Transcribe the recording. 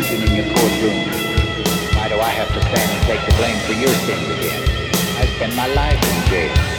confusion in your courtroom. Why do I have to stand and take the blame for your sins again? I spend my life in jail.